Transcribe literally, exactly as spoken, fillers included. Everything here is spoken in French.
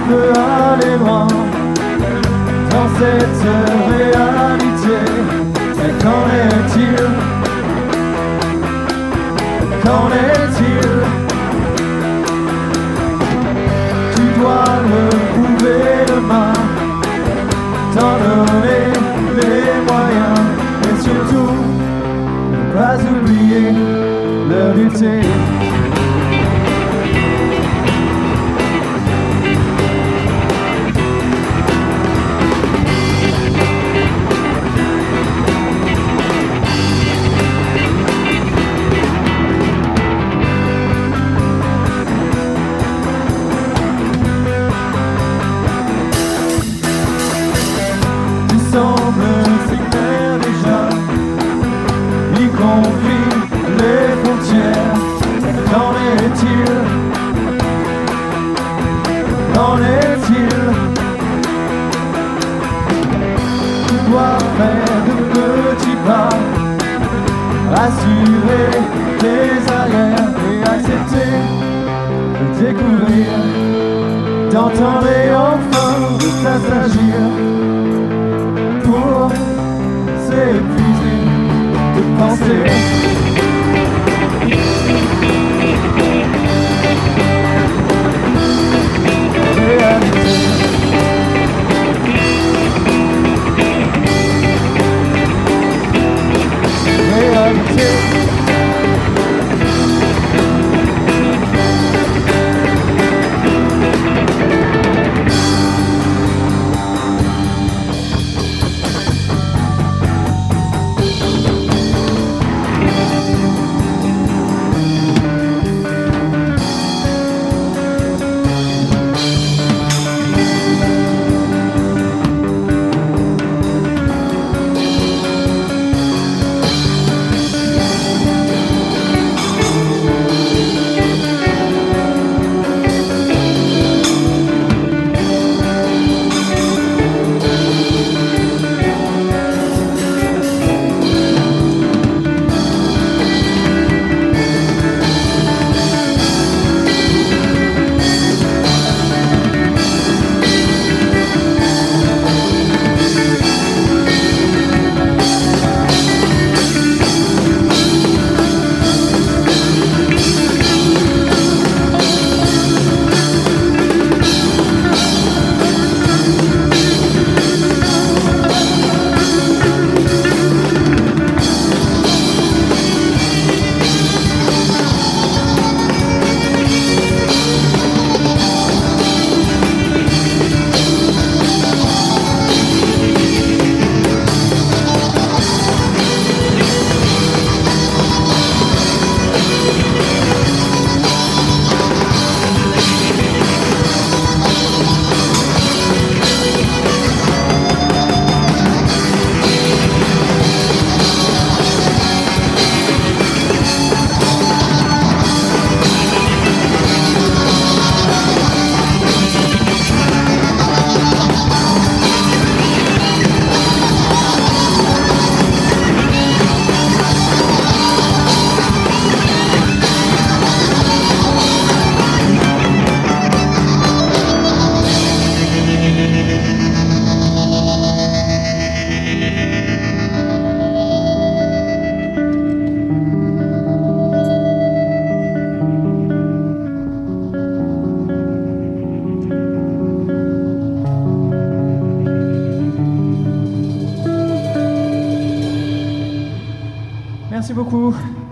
peut aller loin dans cette réalité. Mais qu'en est-il? Qu'en est-il? Tu dois le prouver demain, t'en donner les moyens, et surtout ne pas oublier de lutter. Semble si clair déjà, y compris les frontières. Qu'en est-il? Qu'en est-il? Tu dois faire de petits pas, assurer tes arrières et accepter de découvrir, d'entendre et enfin de s'assagir. Pour s'épuiser de penser. Réalité. Réalité. Merci beaucoup.